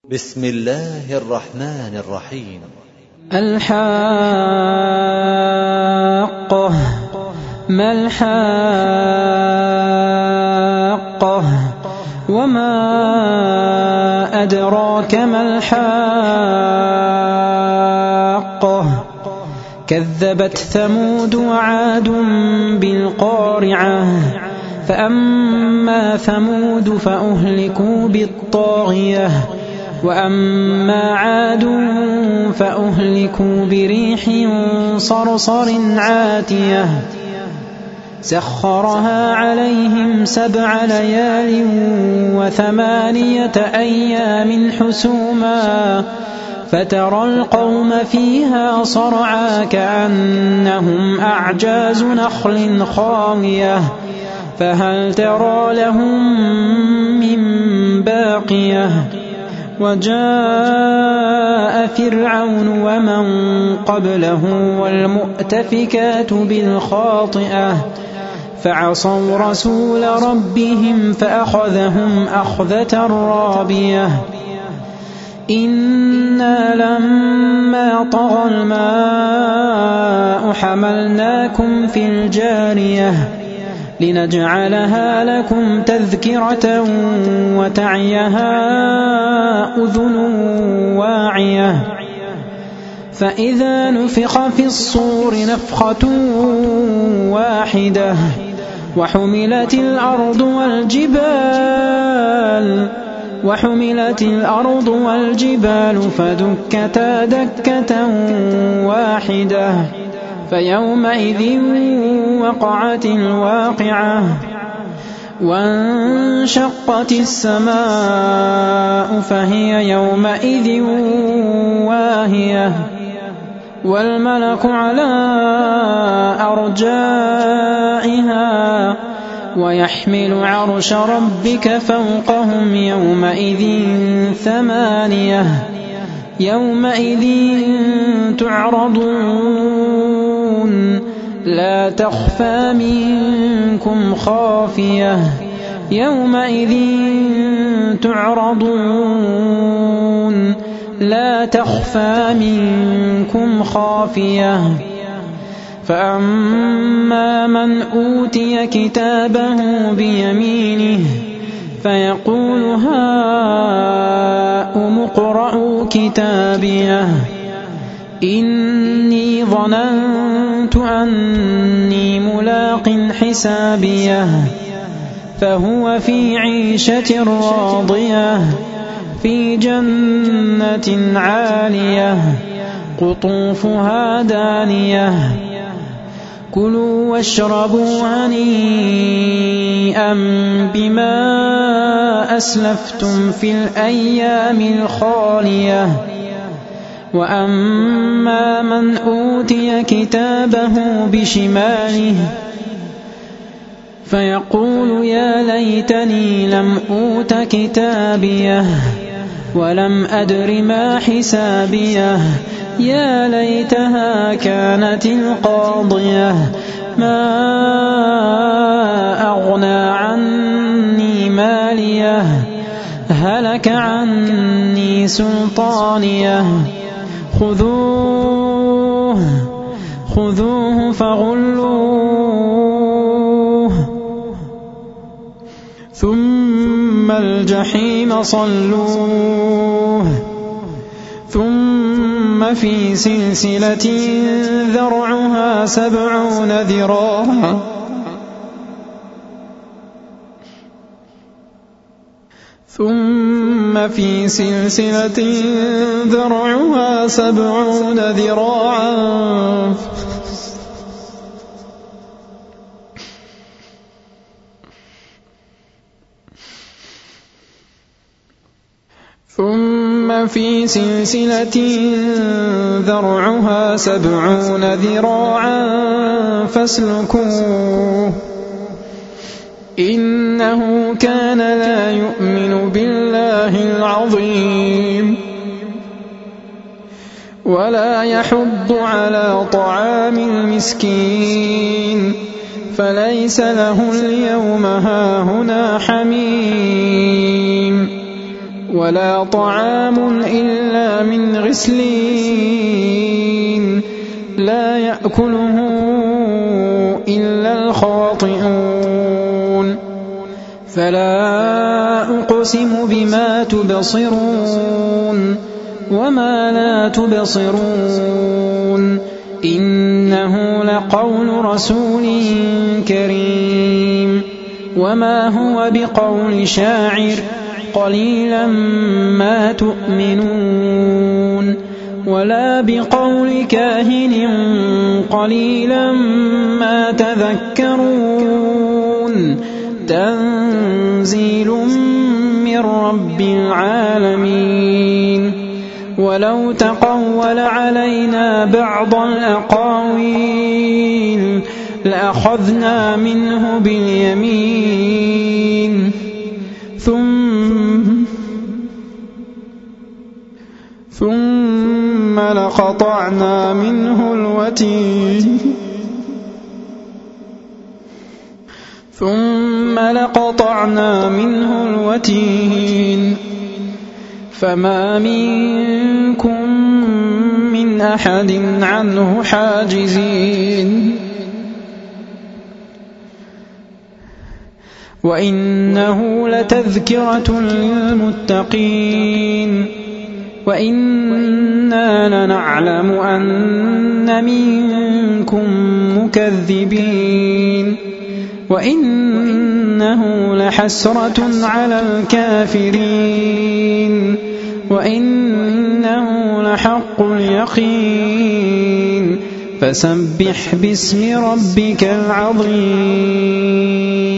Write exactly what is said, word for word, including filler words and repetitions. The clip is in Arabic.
بسم الله الرحمن الرحيم. الحاقة. ما الحاقة؟ وما أدراك ما الحاقة؟ كذبت ثمود وعاد بالقارعة فأما ثمود فأهلكوا بالطاغية وأما عاد فأهلكوا بريح صرصر عاتية سخرها عليهم سبع ليال وثمانية أيام حسوما فترى القوم فيها صرعى كأنهم أعجاز نخل خاوية فهل ترى لهم من باقية وجاء فرعون ومن قبله والمؤتفكات بالخاطئة فعصوا رسول ربهم فأخذهم أخذة رابية إنا لما طغى الماء حملناكم في الجارية لنجعلها لكم تذكرة وتعيها أذن واعية فإذا نفخ في الصور نفخة واحدة وحملت الأرض والجبال وحملت الأرض والجبال فدكتا دكة واحدة فيومئذ وقعت الواقعة وانشقت السماء فهي يومئذ واهية والملك على أرجائها ويحمل عرش ربك فوقهم يومئذ ثمانية يومئذ تعرضون لا تخفى منكم خافية يومئذ تعرضون لا تخفى منكم خافية فأما من أوتي كتابه بيمينه فيقول هاؤم اقرءوا كتابيه إني ظننت أني ملاق حسابيه فهو في عيشة راضية في جنة عالية قطوفها دانية كلوا واشربوا هنيئا بما أسلفتم في الأيام الخالية وأما من أوتي كتابه بشماله فيقول يا ليتني لم أوت كتابيه ولم أدر ما حسابيه يا ليتها كانت القاضية ما أغنى عني ماليه هلك عني سلطانيه خذوه خذوه فغلوه ثم الجحيم صلوه ثم في سلسلة ذرعها سبعون ذراعا ثم في سلسلة ذرعها سبعون ذراعا ثم في سلسلة ذرعها سبعون ذراعا فاسلكوه إنه كان لا يؤمن بالله العظيم ولا يحض على طعام المسكين فليس له اليوم هاهنا حميم ولا طعام إلا من غسلين لا يأكله إلا الخاطئون فلا أقسم بما تبصرون وما لا تبصرون إنه لقول رسول كريم وما هو بقول شاعر قليلا ما تؤمنون ولا بقول كاهن قليلا ما تذكرون تنزيل من رب العالمين ولو تقول علينا بعض الأقاويل لأخذنا منه باليمين ثم ثم لقطعنا منه الوتين ثم لقطعنا منه الوتين فما منكم من أحد عنه حاجزين وإنه لتذكرة للمتقين وإنا لنعلم أن منكم مكذبين وإنه لحسرة على الكافرين وإنه لحق اليقين فسبح باسم ربك العظيم